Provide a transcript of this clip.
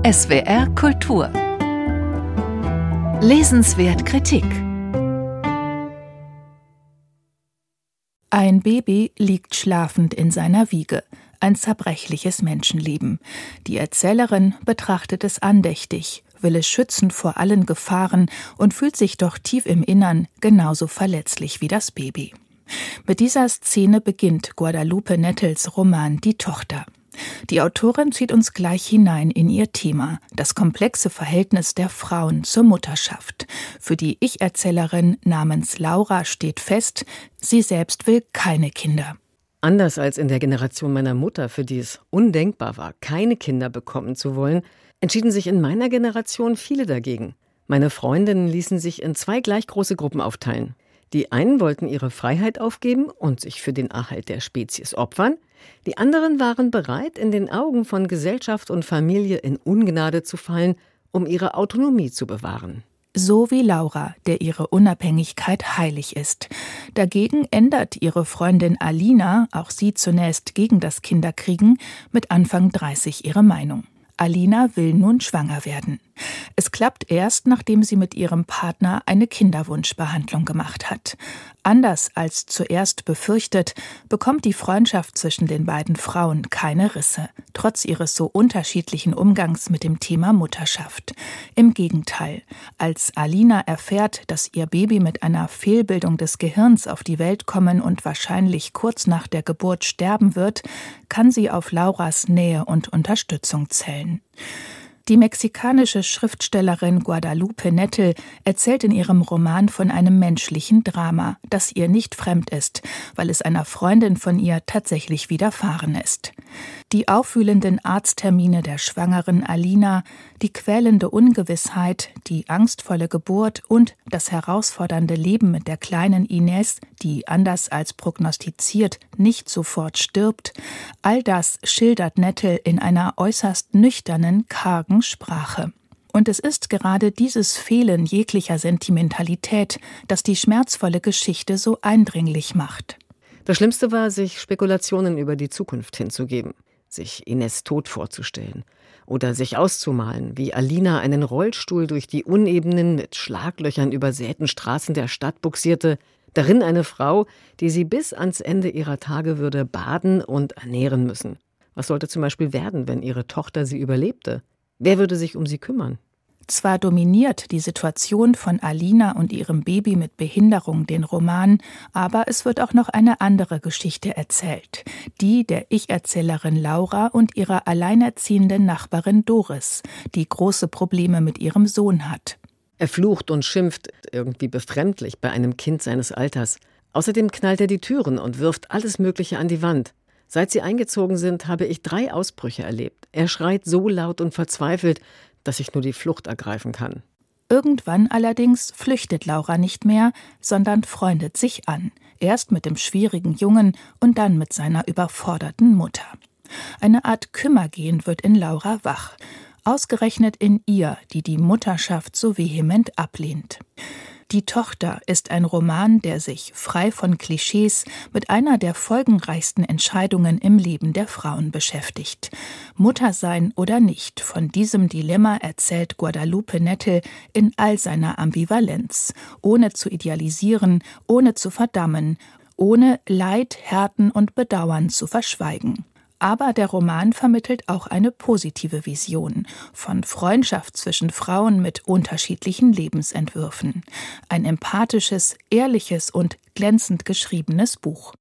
SWR Kultur. Lesenswert Kritik. Ein Baby liegt schlafend in seiner Wiege. Ein zerbrechliches Menschenleben. Die Erzählerin betrachtet es andächtig, will es schützen vor allen Gefahren und fühlt sich doch tief im Innern genauso verletzlich wie das Baby. Mit dieser Szene beginnt Guadalupe Nettels Roman Die Tochter. Die Autorin zieht uns gleich hinein in ihr Thema, das komplexe Verhältnis der Frauen zur Mutterschaft. Für die Ich-Erzählerin namens Laura steht fest, sie selbst will keine Kinder. Anders als in der Generation meiner Mutter, für die es undenkbar war, keine Kinder bekommen zu wollen, entschieden sich in meiner Generation viele dagegen. Meine Freundinnen ließen sich in 2 gleich große Gruppen aufteilen. Die einen wollten ihre Freiheit aufgeben und sich für den Erhalt der Spezies opfern. Die anderen waren bereit, in den Augen von Gesellschaft und Familie in Ungnade zu fallen, um ihre Autonomie zu bewahren. So wie Laura, der ihre Unabhängigkeit heilig ist. Dagegen ändert ihre Freundin Alina, auch sie zunächst gegen das Kinderkriegen, mit Anfang 30 ihre Meinung. Alina will nun schwanger werden. Es klappt erst, nachdem sie mit ihrem Partner eine Kinderwunschbehandlung gemacht hat. Anders als zuerst befürchtet, bekommt die Freundschaft zwischen den beiden Frauen keine Risse, trotz ihres so unterschiedlichen Umgangs mit dem Thema Mutterschaft. Im Gegenteil, als Alina erfährt, dass ihr Baby mit einer Fehlbildung des Gehirns auf die Welt kommen und wahrscheinlich kurz nach der Geburt sterben wird, kann sie auf Lauras Nähe und Unterstützung zählen. Die mexikanische Schriftstellerin Guadalupe Nettel erzählt in ihrem Roman von einem menschlichen Drama, das ihr nicht fremd ist, weil es einer Freundin von ihr tatsächlich widerfahren ist. Die aufwühlenden Arzttermine der schwangeren Alina, die quälende Ungewissheit, die angstvolle Geburt und das herausfordernde Leben mit der kleinen Inés, die anders als prognostiziert nicht sofort stirbt, all das schildert Nettel in einer äußerst nüchternen, kargen Sprache. Und es ist gerade dieses Fehlen jeglicher Sentimentalität, das die schmerzvolle Geschichte so eindringlich macht. Das Schlimmste war, sich Spekulationen über die Zukunft hinzugeben, sich Inés Tod vorzustellen oder sich auszumalen, wie Alina einen Rollstuhl durch die unebenen, mit Schlaglöchern übersäten Straßen der Stadt buxierte, darin eine Frau, die sie bis ans Ende ihrer Tage würde baden und ernähren müssen. Was sollte zum Beispiel werden, wenn ihre Tochter sie überlebte? Wer würde sich um sie kümmern? Zwar dominiert die Situation von Alina und ihrem Baby mit Behinderung den Roman, aber es wird auch noch eine andere Geschichte erzählt. Die der Ich-Erzählerin Laura und ihrer alleinerziehenden Nachbarin Doris, die große Probleme mit ihrem Sohn hat. Er flucht und schimpft, irgendwie befremdlich bei einem Kind seines Alters. Außerdem knallt er die Türen und wirft alles Mögliche an die Wand. Seit sie eingezogen sind, habe ich 3 Ausbrüche erlebt. Er schreit so laut und verzweifelt, dass ich nur die Flucht ergreifen kann. Irgendwann allerdings flüchtet Laura nicht mehr, sondern freundet sich an. Erst mit dem schwierigen Jungen und dann mit seiner überforderten Mutter. Eine Art Kümmergehen wird in Laura wach. Ausgerechnet in ihr, die die Mutterschaft so vehement ablehnt. Die Tochter ist ein Roman, der sich, frei von Klischees, mit einer der folgenreichsten Entscheidungen im Leben der Frauen beschäftigt. Mutter sein oder nicht, von diesem Dilemma erzählt Guadalupe Nettel in all seiner Ambivalenz, ohne zu idealisieren, ohne zu verdammen, ohne Leid, Härten und Bedauern zu verschweigen. Aber der Roman vermittelt auch eine positive Vision von Freundschaft zwischen Frauen mit unterschiedlichen Lebensentwürfen. Ein empathisches, ehrliches und glänzend geschriebenes Buch.